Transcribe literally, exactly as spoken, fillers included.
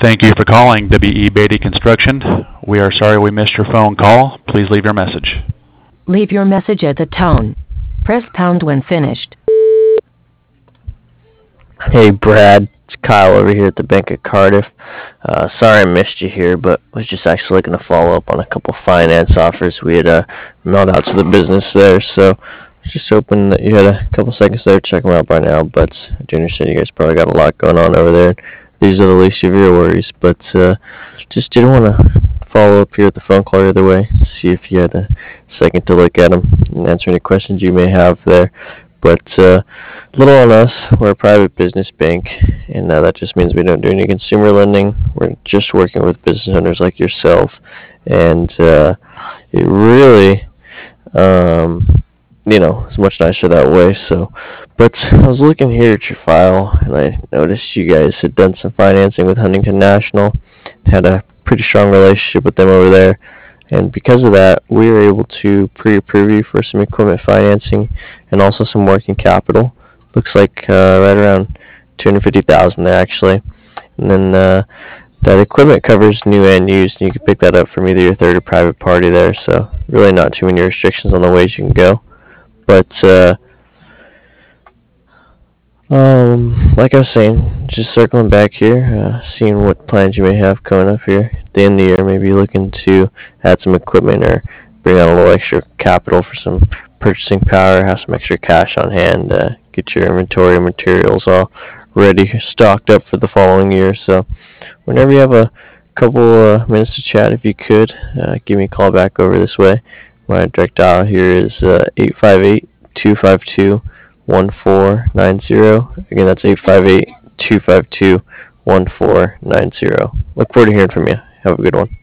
Thank you for calling W E. Beatty Construction. We are sorry we missed your phone call. Please leave your message. Leave your message at the tone. Press pound when finished. Hey Brad, it's Kyle over here at the Bank of Cardiff. Uh, sorry I missed you here, but was just actually looking to follow up on a couple finance offers we had uh, mailed out to the business there. So just hoping that you had a couple seconds there to check them out by now. But I do understand you guys probably got a lot going on over there. These are the least of your worries, but uh, just didn't want to follow up here at the phone call either way. See if you had a second to look at them and answer any questions you may have there. But uh, little on us, we're a private business bank, and uh, that just means we don't do any consumer lending. We're just working with business owners like yourself, and uh, it really, um, you know, is much nicer that way. So, but I was looking here at your file, and I noticed you guys had done some financing with Huntington National, had a pretty strong relationship with them over there. And because of that, we were able to pre-approve you for some equipment financing and also some working capital. Looks like uh, right around two hundred fifty thousand dollars there actually. And then uh, that equipment covers new and used, and you can pick that up from either your third or private party there. So really not too many restrictions on the ways you can go. But uh, um, like I was saying, just circling back here, uh, seeing what plans you may have coming up here at the end of the year. Maybe looking to add some equipment or bring on a little extra capital for some purchasing power, have some extra cash on hand, uh, get your inventory and materials all ready, stocked up for the following year. So whenever you have a couple uh, minutes to chat, if you could, uh, give me a call back over this way. My direct dial here is uh, eight five eight, two five two, one four nine zero. Again, that's eight five eight, two five two, one four nine zero. Look forward to hearing from you. Have a good one.